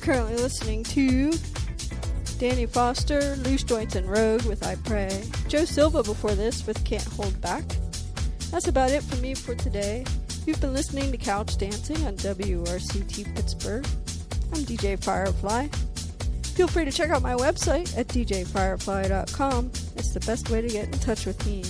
currently listening to Danny Foster, Loose Joints and Rogue with I Pray. Joe Silva before this with Can't Hold Back. That's about it for me for today. You've been listening to Couch Dancing on WRCT Pittsburgh. I'm DJ Firefly. Feel free to check out my website at djfirefly.com. It's the best way to get in touch with me.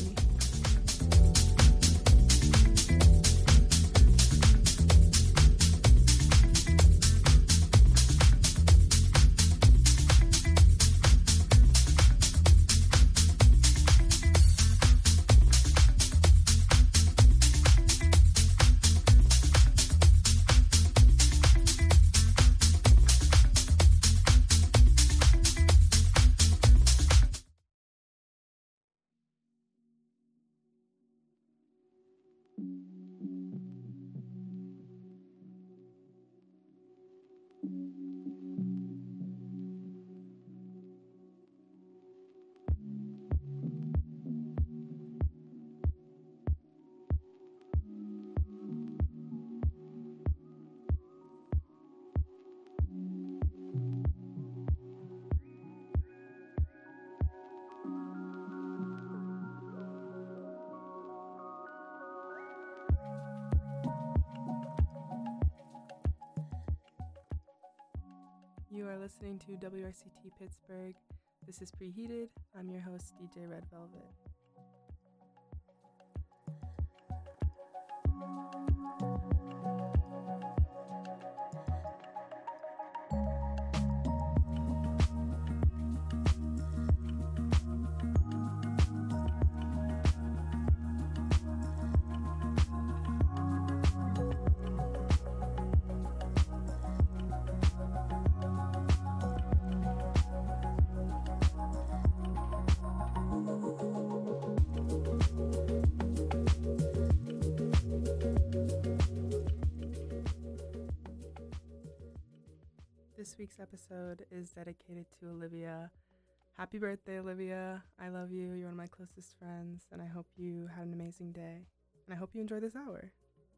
You are listening to WRCT Pittsburgh. This is Preheated. I'm your host, DJ Red Velvet. This week's episode is dedicated to Olivia. Happy birthday, Olivia. I love you. You're one of my closest friends, and I hope you had an amazing day. And I hope you enjoy this hour.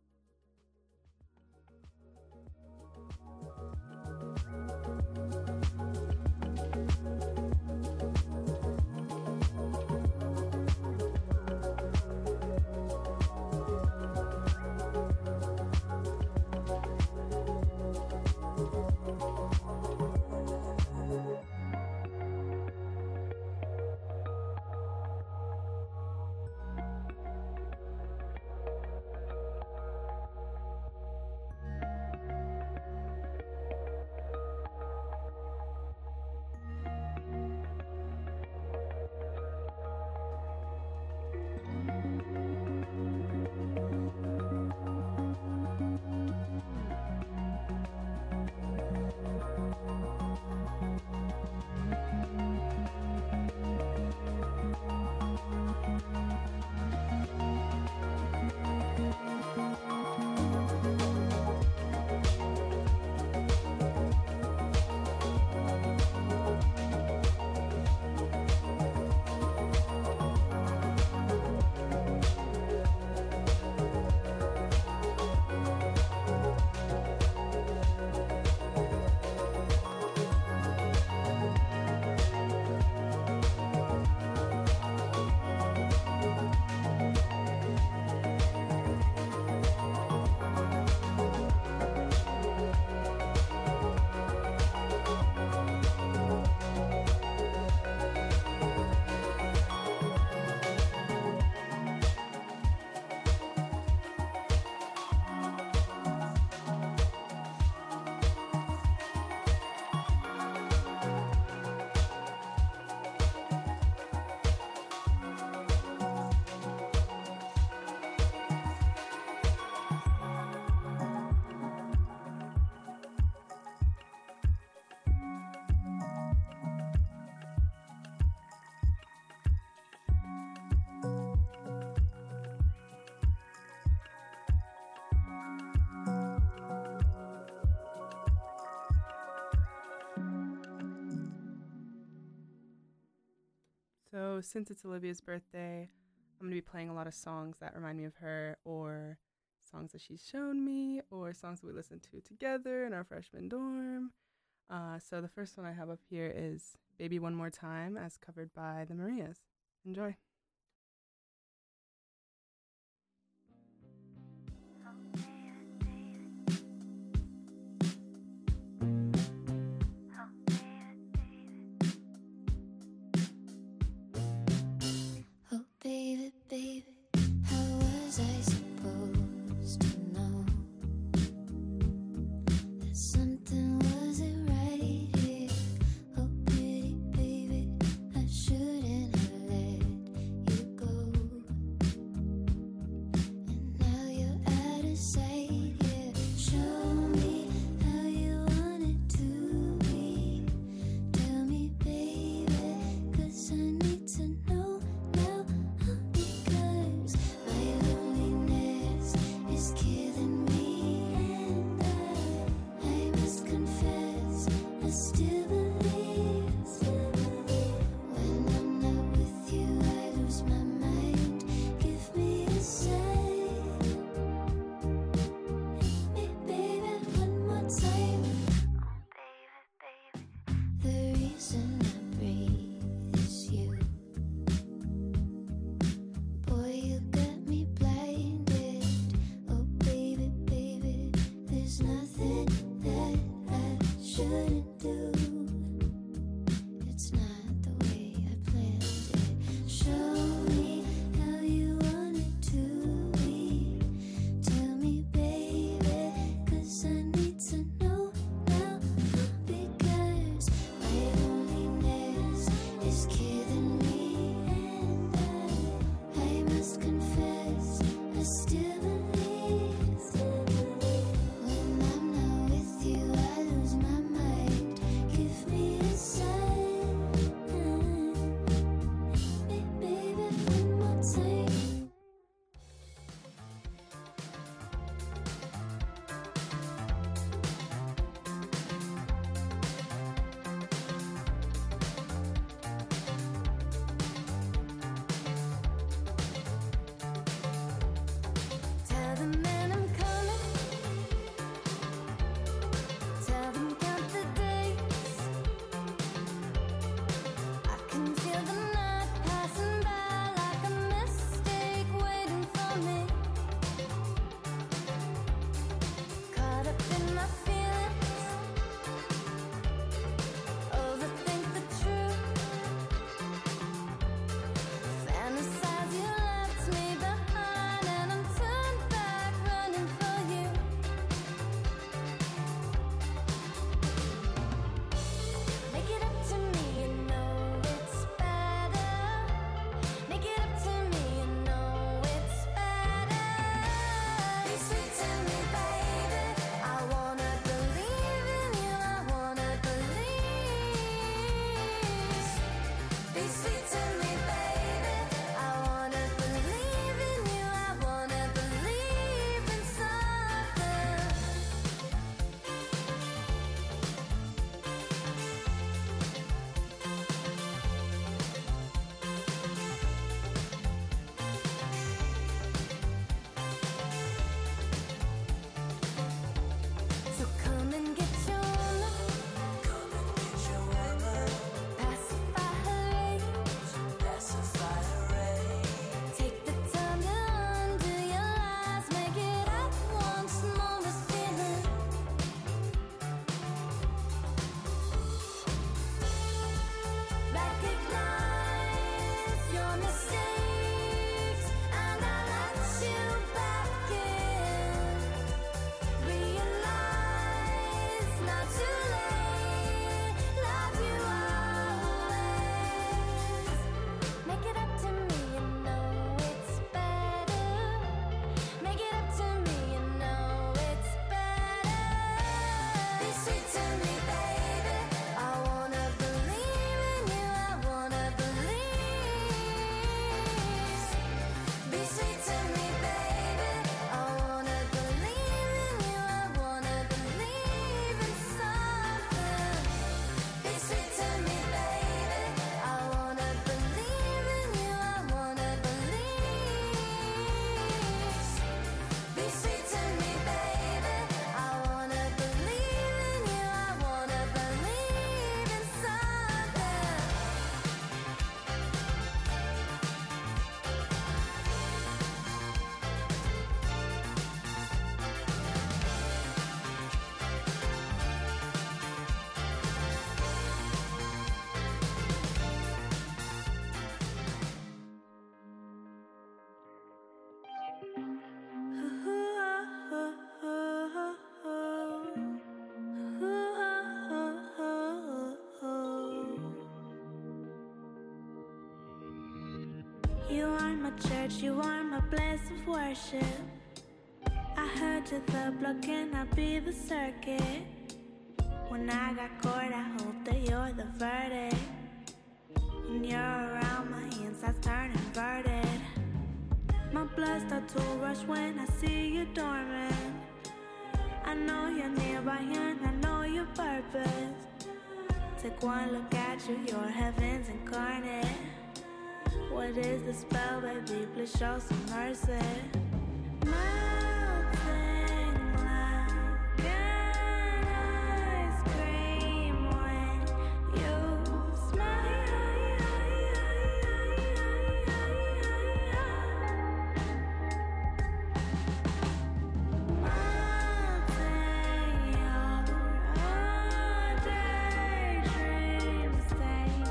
So since it's Olivia's birthday, I'm going to be playing a lot of songs that remind me of her, or songs that she's shown me, or songs that we listened to together in our freshman dorm. So the first one I have up here is Baby One More Time, as covered by the Marias. Enjoy. Oh baby, baby, how was I supposed to know that something wasn't right here? Oh pretty baby, I shouldn't have let You are my church, you are my place of worship. I heard you the block, can I be the circuit? When I got caught, I hope that you're the verdict. When you're around, my insides turn inverted. My blood starts to rush when I see you dormant. I know you're nearby and I know your purpose. Take one look at you, you're heaven's incarnate. What is the spell, baby? Please show some mercy. Melting like an ice cream when you smile. Melting your daydream state.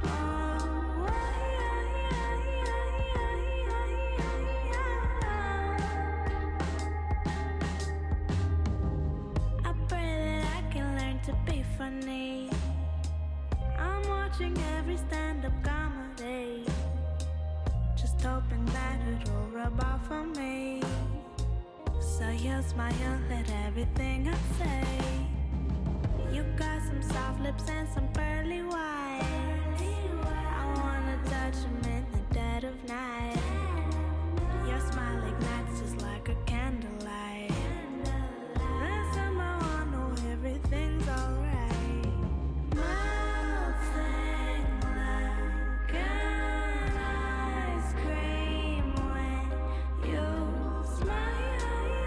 I pray that I can learn to be funny. I'm watching every stand-up comedy, just hoping that it'll rub off on me. So you smile at everything I say. You got some soft lips and some pearly white. I wanna touch them in the dead of night. Your smile ignites just like a candlelight. And somehow I know everything's alright. Melting like an ice cream when you smile.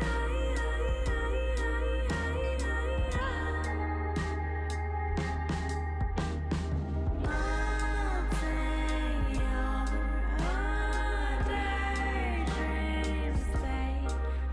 Melting your daydream state.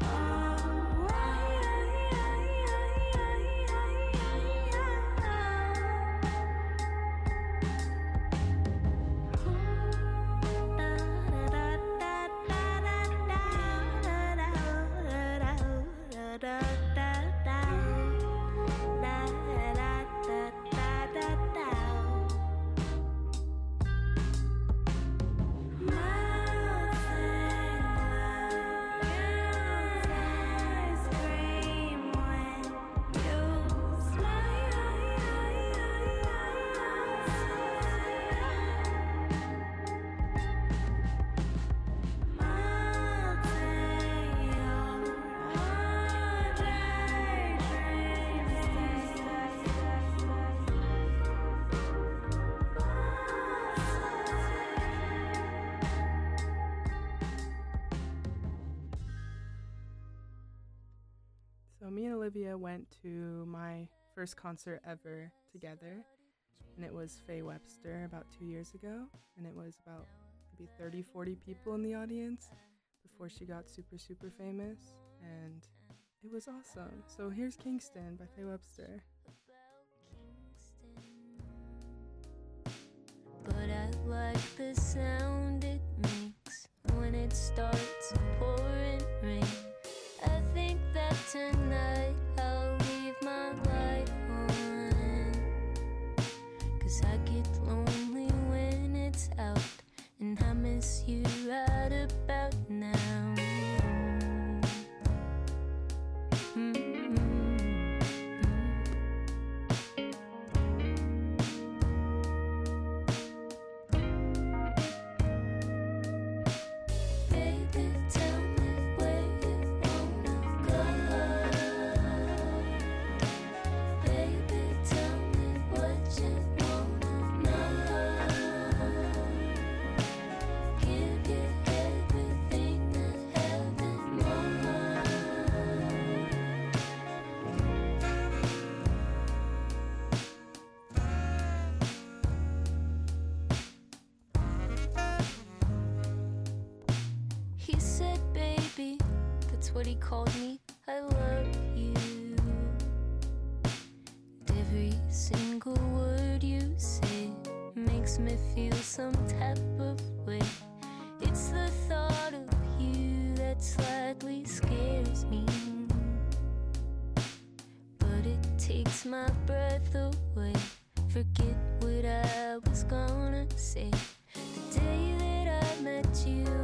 So me and Olivia went to my first concert ever together, and it was Faye Webster about 2 years ago, and it was about maybe 30-40 people in the audience before she got super famous, and it was awesome. So here's Kingston by Faye Webster. But I like the sound it makes when it starts pouring rain. I think that tonight I'll leave my light on, 'cause I get lonely when it's out, and I miss you right about now. Baby, tell me where you wanna go. Baby, tell me what you wanna know. Give you everything that heaven wants. He said, baby, that's what he called me. I love you. And every single word you say makes me feel some type of way. It's the thought of you that slightly scares me, but it takes my breath away. Forget what I was gonna say. The day that I met you,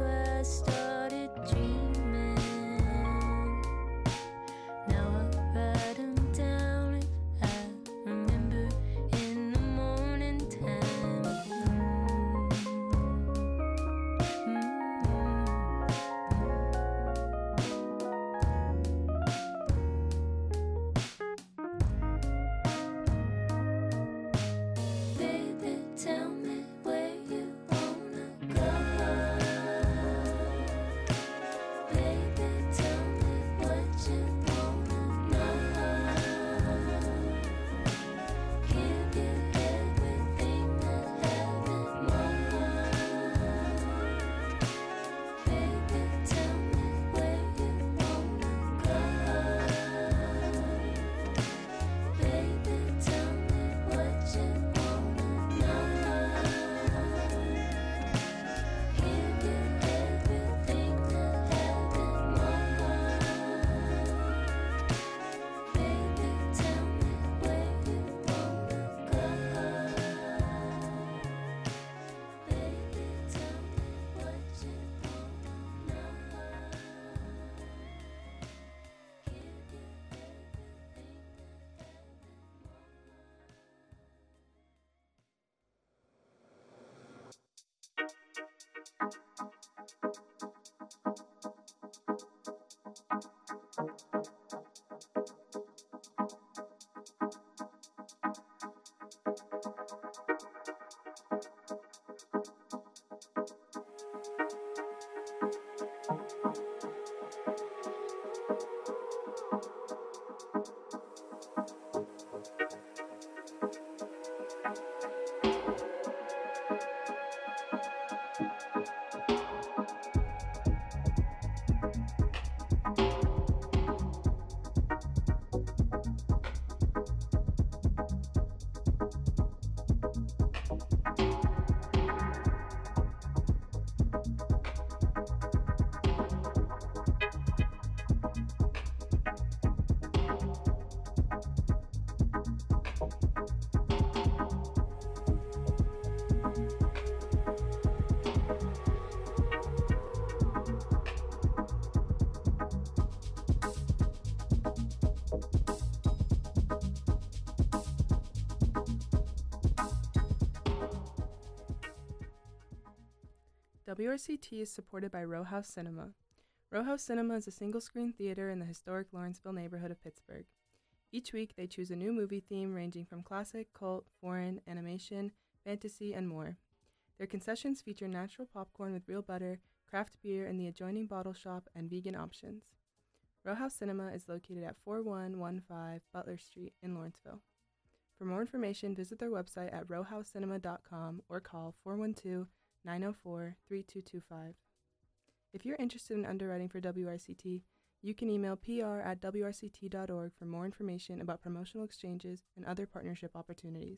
WRCT is supported by Row House Cinema. Row House Cinema is a single-screen theater in the historic Lawrenceville neighborhood of Pittsburgh. Each week, they choose a new movie theme ranging from classic, cult, foreign, animation, fantasy, and more. Their concessions feature natural popcorn with real butter, craft beer in the adjoining bottle shop, and vegan options. Row House Cinema is located at 4115 Butler Street in Lawrenceville. For more information, visit their website at rowhousecinema.com or call 412-904-3225. If you're interested in underwriting for WRCT, you can email pr@wrct.org for more information about promotional exchanges and other partnership opportunities.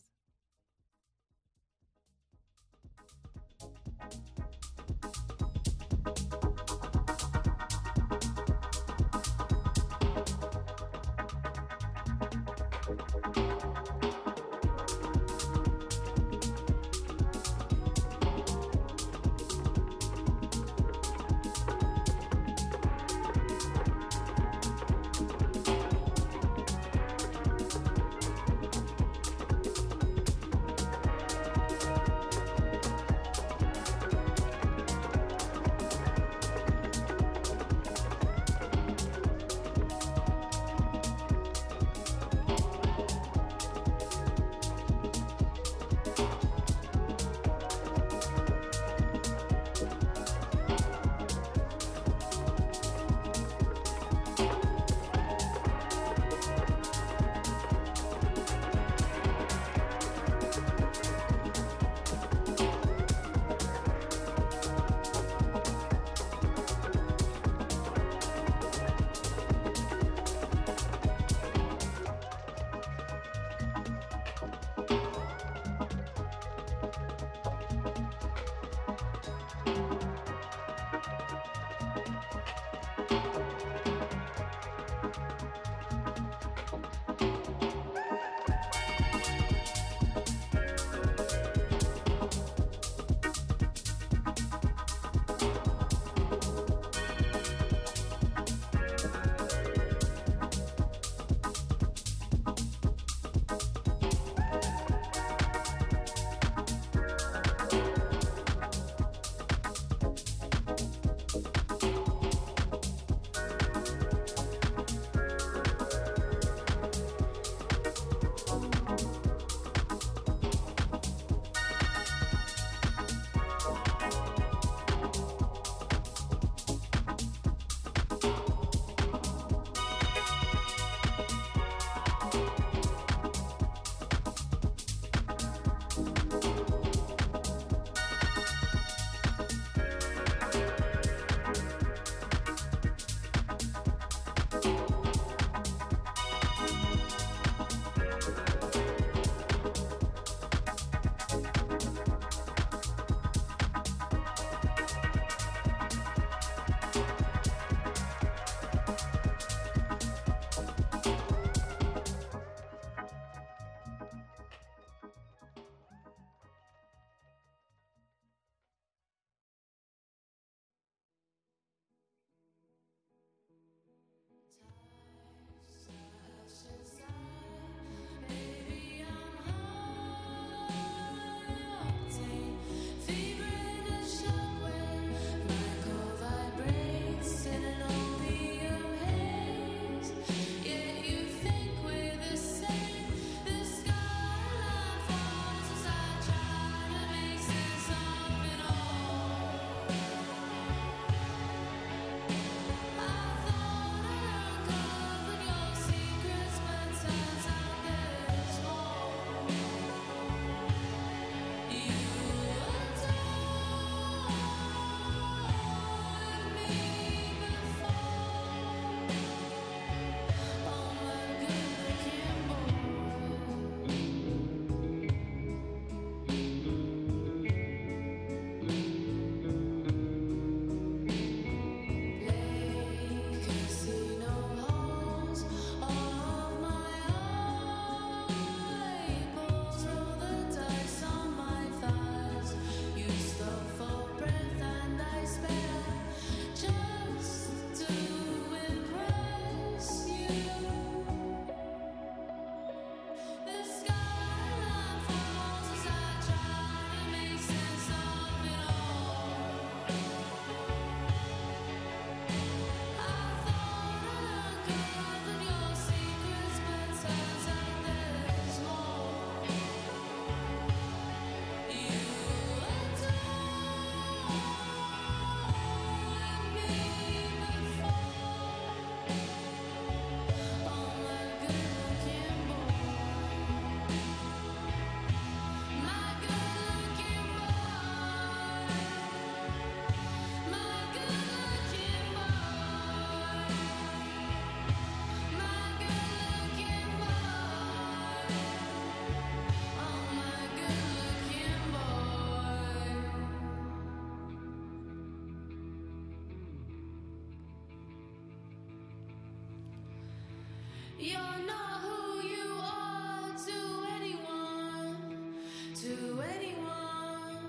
You're not who you are to anyone, to anyone.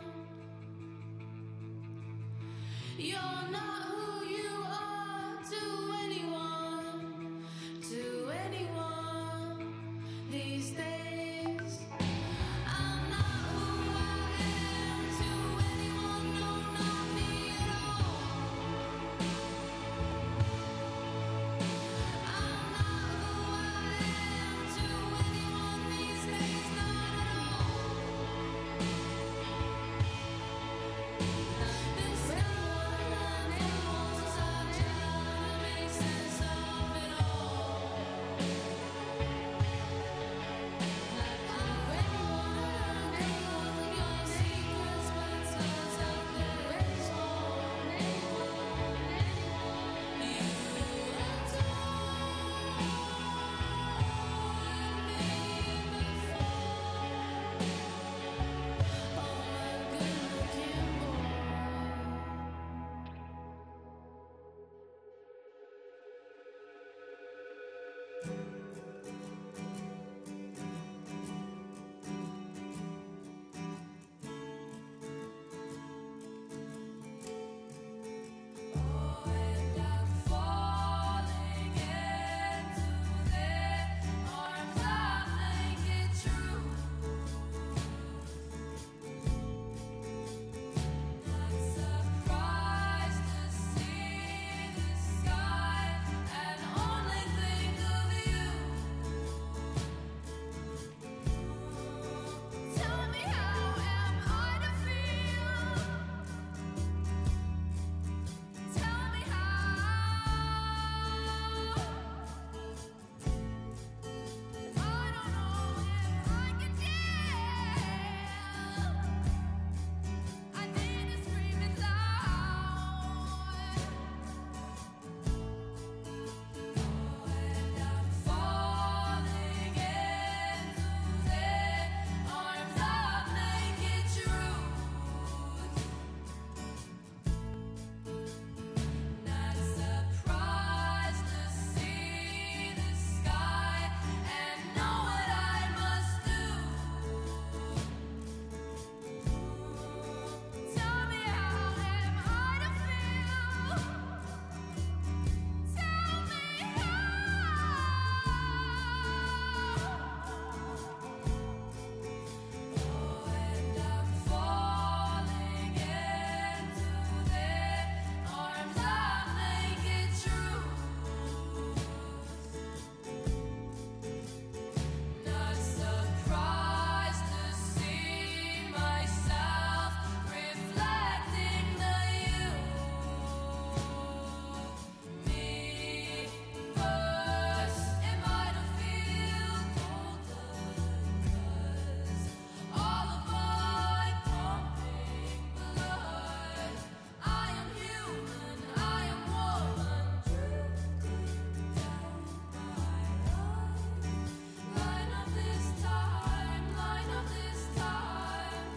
You're not who you are to anyone, to anyone these days. I'm not who I am to anyone, no, not me at all. I'm not who I am to anyone these days, not at all. This time I'm able to try to make sense of it all. Your secrets, but turns out there is more. You have told me before. Oh my good-looking boy. And I'm falling into their arms. I think it's true. Not surprised to see the sky and only think of you. Tell me, how am I to feel? Tell me how. I don't know if I can tell. I need to scream it loud. And I'm falling into their arms of naked truth. Not surprised to see the sky and know what I must do. Tell me, how am I to feel? Tell me and I'm falling into their arms of naked truth. Not surprised to see myself reflecting the youth. Me first, am I to feel colder? 'Cause all of my pumping blood, I am human, I am woman, drifting down my line of this time, line of this time.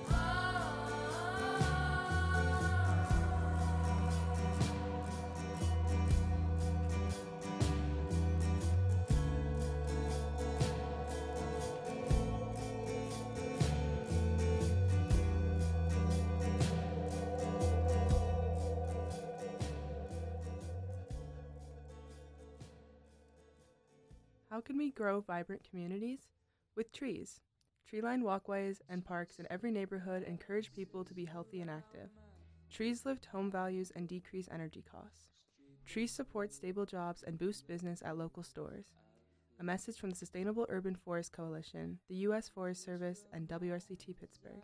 How can we grow vibrant communities? With trees. Tree-lined walkways and parks in every neighborhood encourage people to be healthy and active. Trees lift home values and decrease energy costs. Trees support stable jobs and boost business at local stores. A message from the Sustainable Urban Forest Coalition, the U.S. Forest Service, and WRCT Pittsburgh.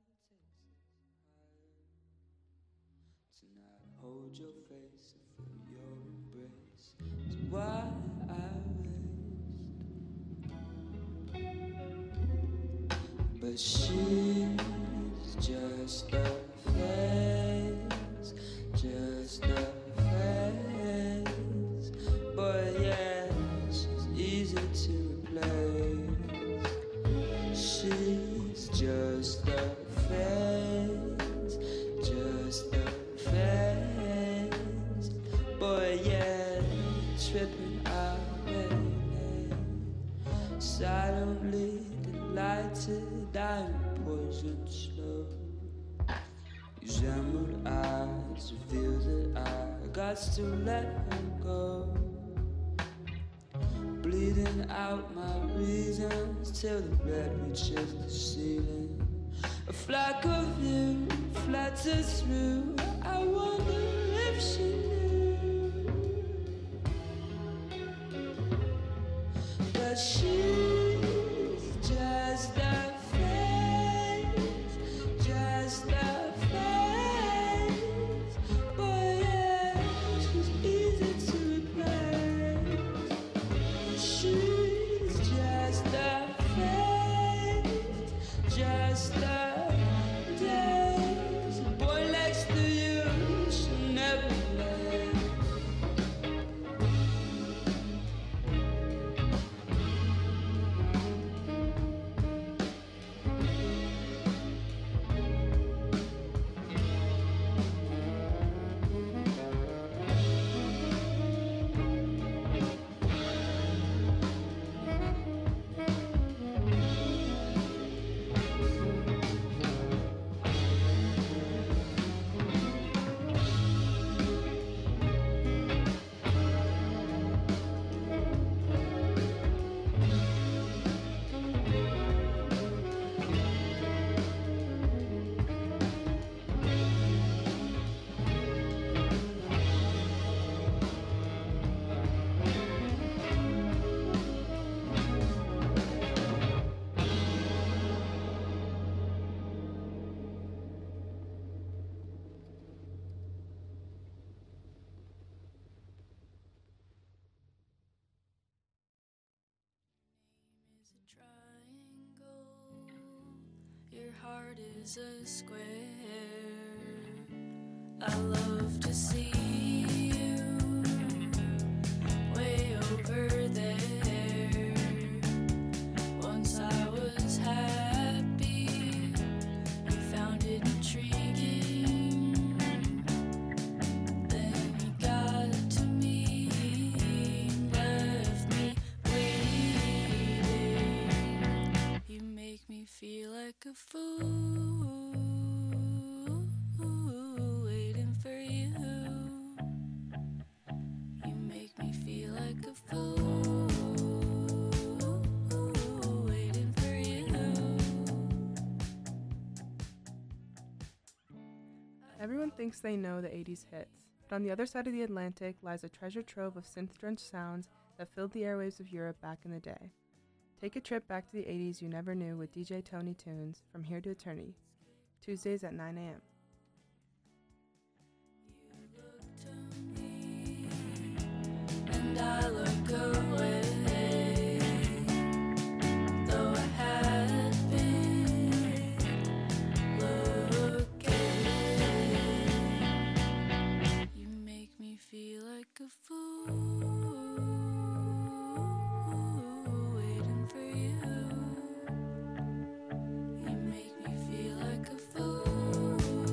Tonight, hold your face and feel your embrace. It's why I rest. But she's just a phase, just a phase. But yeah, she's easy to replace. She's just a phase, just a phase. But yeah, tripping out lately. silently delighted. I'm poisoned slow. These emerald eyes reveal that I got to let her go. Bleeding out my reasons till the red reaches the ceiling. A flock of you flutters through. I wonder if she knew, but she's just a face, just a face. But yeah, she's easy to replace. She's just a face, just a days. Boy next to you should never play. Your heart is a square. I love to see you way over there. Once I was happy, you found it intriguing. Then you got to me, left me waiting. You make me feel like a fool, waiting for you. You make me feel like a fool, waiting for you. Everyone thinks they know the 80s hits, but on the other side of the Atlantic lies a treasure trove of synth-drenched sounds that filled the airwaves of Europe back in the day. Take a trip back to the 80s you never knew with DJ Tony Tunes, From Here to Eternity, Tuesdays at 9 a.m. And I look away, though I had been looking. You make me feel like a fool, waiting for you. You make me feel like a fool,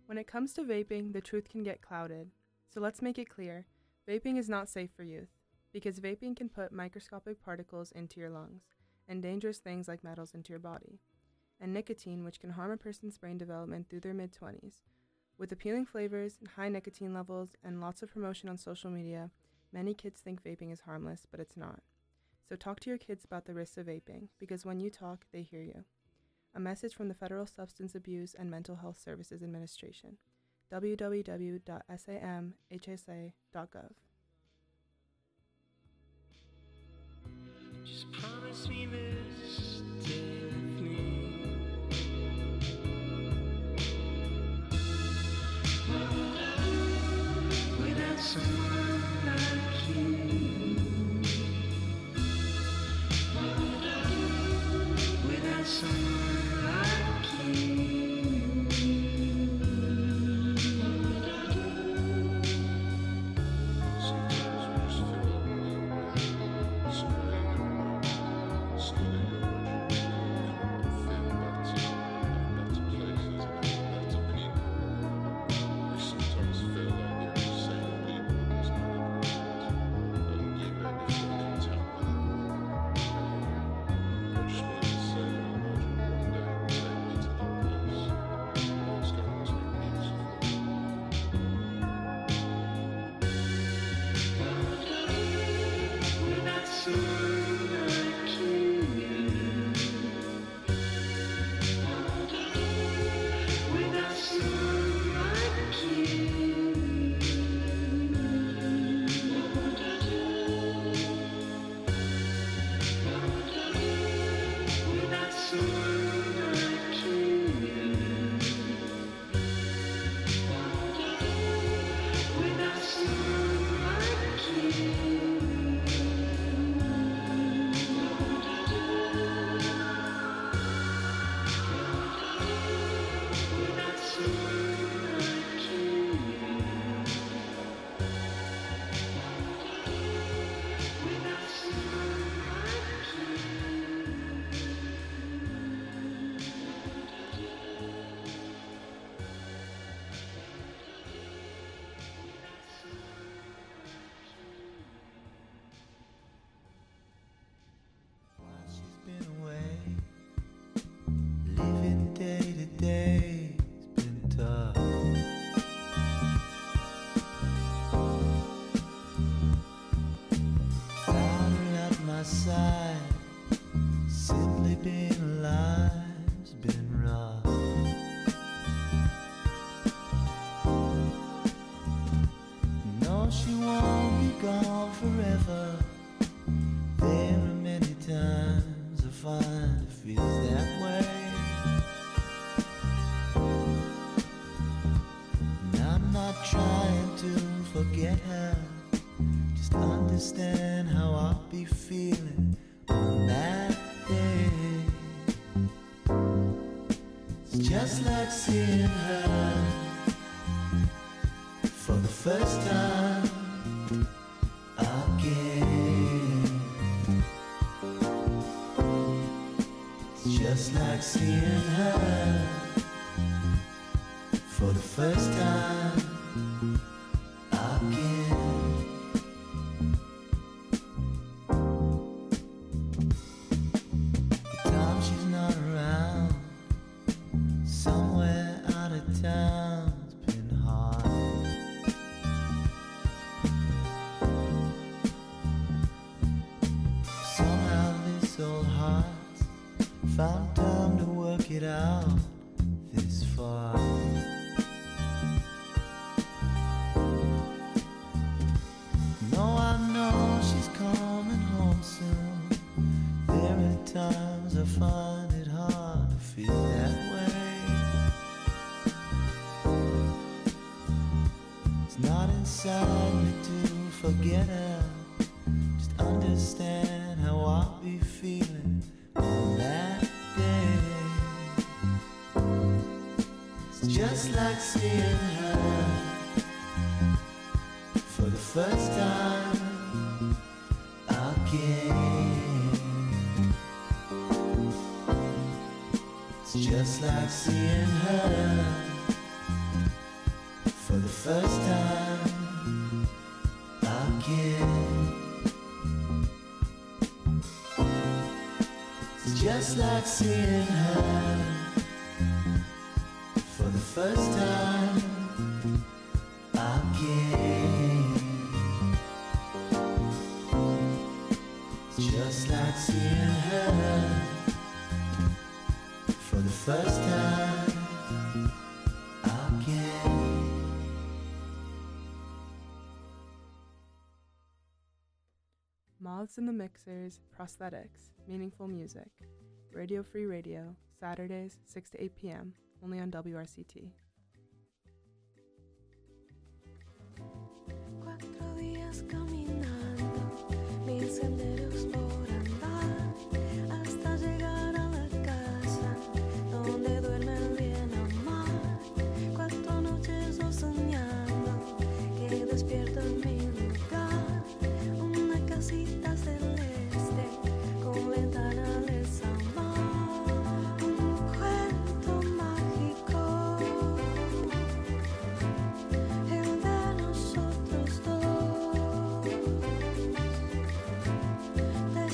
When it comes to vaping, the truth can get clouded. So let's make it clear. Vaping is not safe for youth, because vaping can put microscopic particles into your lungs and dangerous things like metals into your body, and nicotine, which can harm a person's brain development through their mid-20s. With appealing flavors, high nicotine levels, and lots of promotion on social media, many kids think vaping is harmless, but it's not. So talk to your kids about the risks of vaping, because when you talk, they hear you. A message from the Federal Substance Abuse and Mental Health Services Administration, www.samhsa.gov. Just promise me this, Daphne. Without someone like you, without someone like you. Just like seeing her for the first time again. It's just like seeing her for the first time again. The time she's not around, somewhere out of town's been hard. Somehow this old heart's found time to work it out this far. No, I know she's coming home soon. There are times I find it hard to feel that way. It's not inside me to forget her, just understand how I'll be feeling on that day. It's just like seeing her for the first time again. It's just like seeing her first time again. It's just like seeing her for the first time again. It's just like seeing her for the first time again. Moths in the Mixers, Prosthetics, Meaningful Music. Radio Free Radio, Saturdays, 6 to 8 p.m., only on WRCT. 4 días caminando, 1000 senderos por andar, hasta llegar a la casa donde duerme el bien amar. 4 noches yo soñando que despierto en mi lugar, una casita celeste con ventana de samar, un cuento mágico, el de nosotros dos.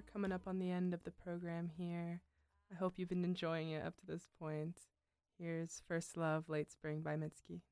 coming up on the end of the program here. I hope you've been enjoying it up to this point. Here's First Love, Late Spring by Mitski.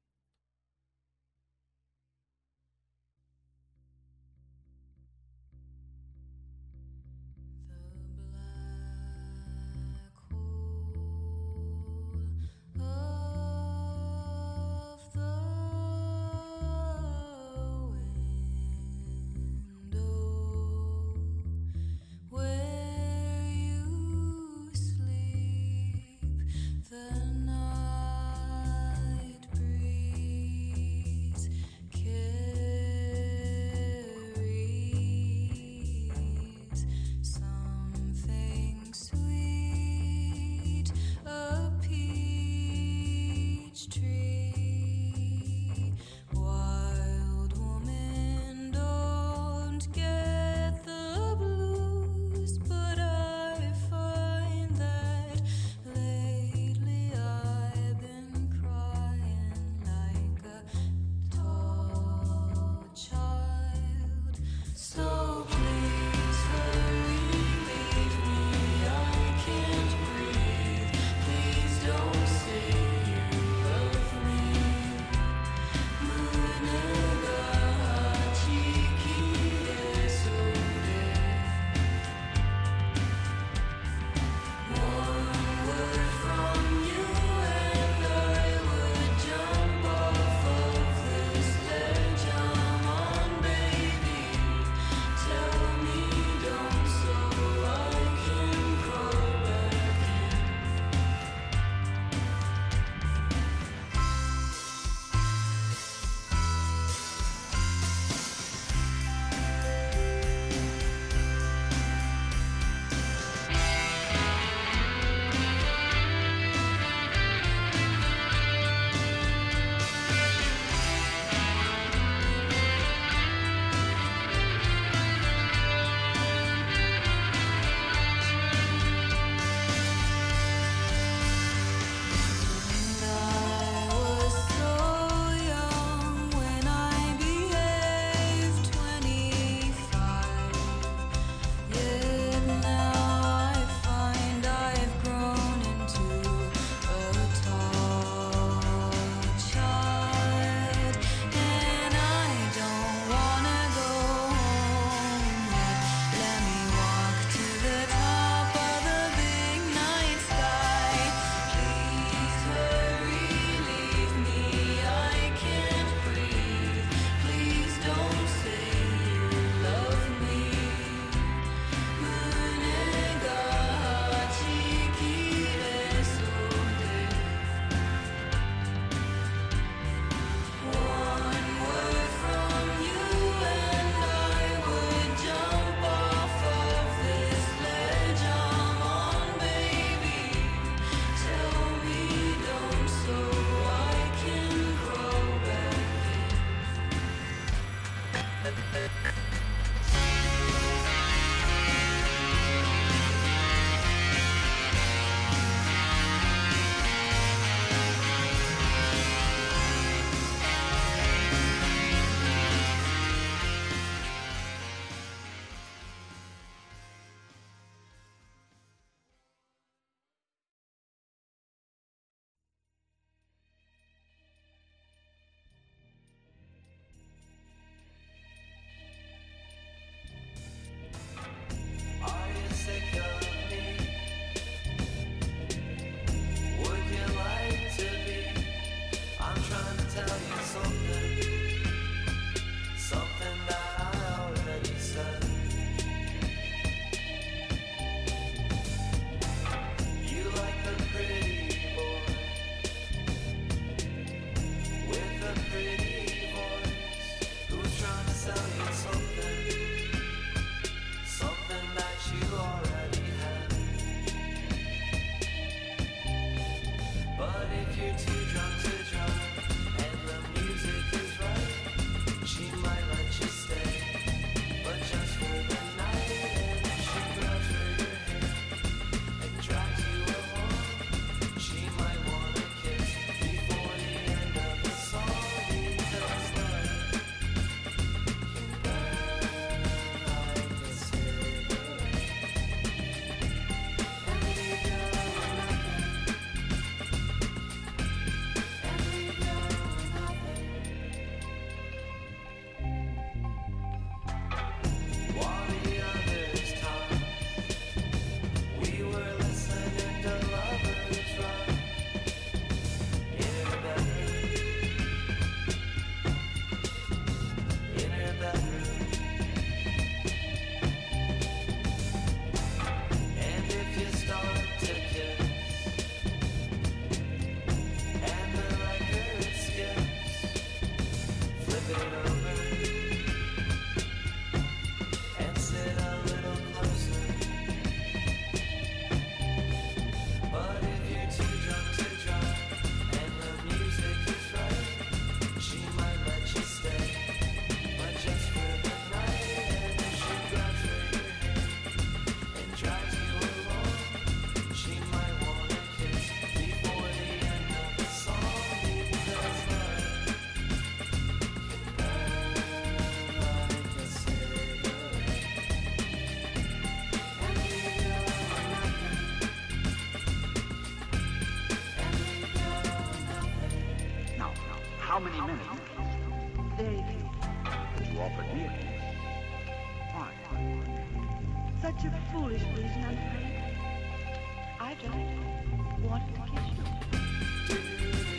offer deity. Why? Such a foolish reason, I'm afraid. I just wanted to kiss you.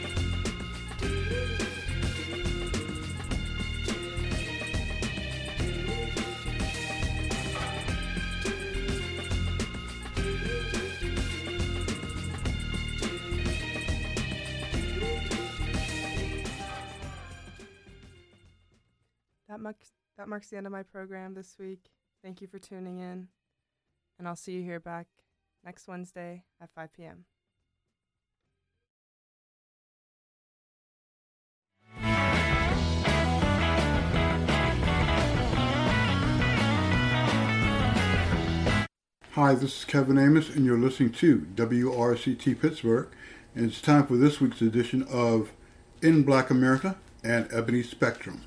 That marks the end of my program this week. Thank you for tuning in, and I'll see you here back next Wednesday at 5 p.m. Hi, this is Kevin Amos, and you're listening to WRCT Pittsburgh, and it's time for this week's edition of In Black America and Ebony Spectrum.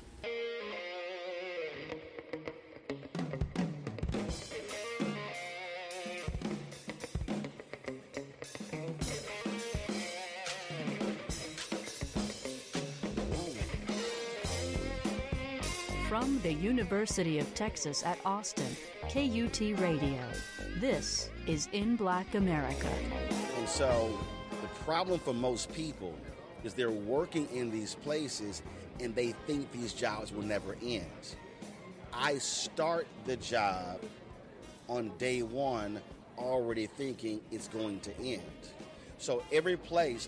From the University of Texas at Austin, KUT Radio. This is In Black America. And so the problem for most people is they're working in these places and they think these jobs will never end. I start the job on day one already thinking it's going to end. So every place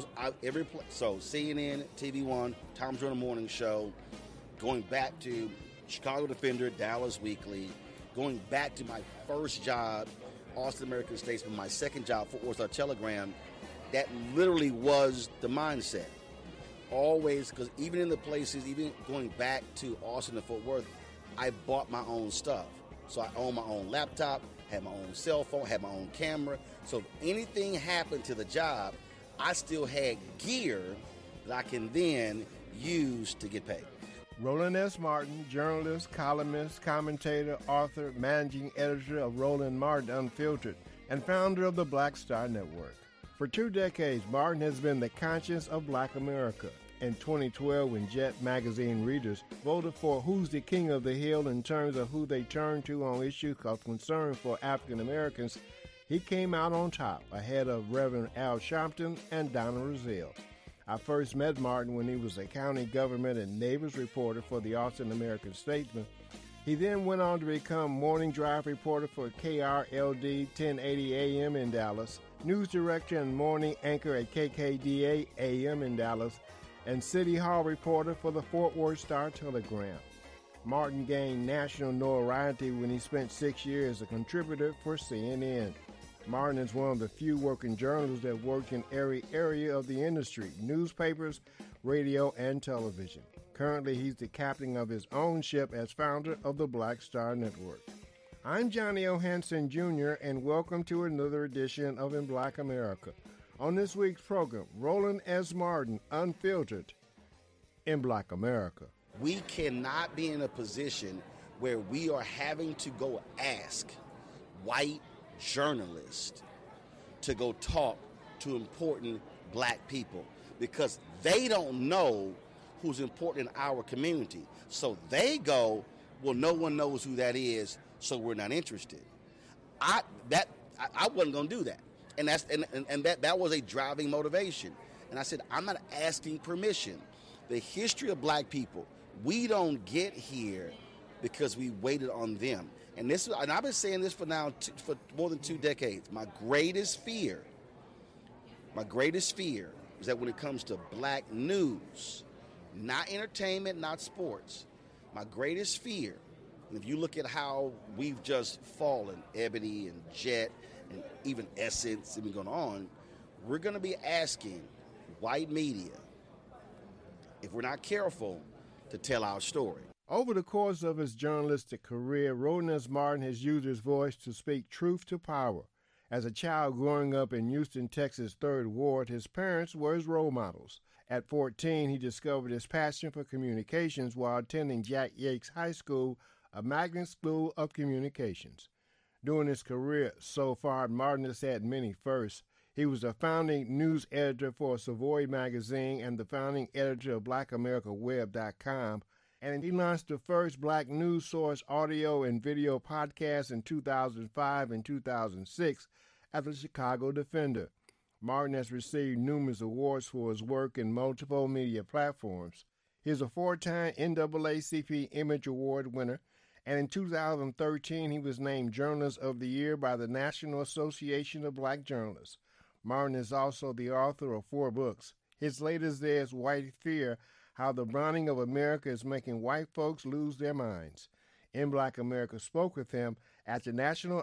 so CNN, TV One, Tom Joyner Morning Show, going back to Chicago Defender, Dallas Weekly, going back to my first job, Austin American Statesman, my second job, Fort Worth Telegram, that literally was the mindset. Always, because even in the places, even going back to Austin and Fort Worth, I bought my own stuff. So I owned my own laptop, had my own cell phone, had my own camera. So if anything happened to the job, I still had gear that I can then use to get paid. Roland S. Martin, journalist, columnist, commentator, author, managing editor of Roland Martin Unfiltered, and founder of the Black Star Network. For 2 decades, Martin has been the conscience of Black America. In 2012, when Jet magazine readers voted for Who's the King of the Hill in terms of who they turn to on issues of concern for African Americans, he came out on top, ahead of Reverend Al Sharpton and Donna Rozelle. I first met Martin when he was a county government and neighbors reporter for the Austin American Statesman. He then went on to become morning drive reporter for KRLD 1080 AM in Dallas, news director and morning anchor at KKDA AM in Dallas, and City Hall reporter for the Fort Worth Star-Telegram. Martin gained national notoriety when he spent 6 years as a contributor for CNN. Martin is one of the few working journalists that worked in every area of the industry, newspapers, radio, and television. Currently, he's the captain of his own ship as founder of the Black Star Network. I'm Johnny O. Hansen Jr., and welcome to another edition of In Black America. On this week's program, Roland S. Martin, Unfiltered, in Black America. We cannot be in a position where we are having to go ask white journalists to go talk to important black people because they don't know who's important in our community. So they go, well, no one knows who that is, so we're not interested. I wasn't going to do that. And that was a driving motivation. And I said, I'm not asking permission. The history of black people, we don't get here because we waited on them. And I've been saying this for more than 2 decades. My greatest fear is that when it comes to black news, not entertainment, not sports, my greatest fear, and if you look at how we've just fallen, Ebony and Jet and even Essence, even going on, we're going to be asking white media, if we're not careful, to tell our story. Over the course of his journalistic career, Roland S. Martin has used his voice to speak truth to power. As a child growing up in Houston, Texas' 3rd Ward, his parents were his role models. At 14, he discovered his passion for communications while attending Jack Yates High School, a magnet school of communications. During his career so far, Martin has had many firsts. He was a founding news editor for Savoy magazine and the founding editor of BlackAmericaWeb.com, and he launched the first black news source audio and video podcast in 2005 and 2006 at the Chicago Defender. Martin has received numerous awards for his work in multiple media platforms. He is a four-time NAACP Image Award winner, and in 2013 he was named Journalist of the Year by the National Association of Black Journalists. Martin is also the author of 4 books. His latest is White Fear, How the Browning of America is Making White Folks Lose Their Minds. In Black America spoke with him at the National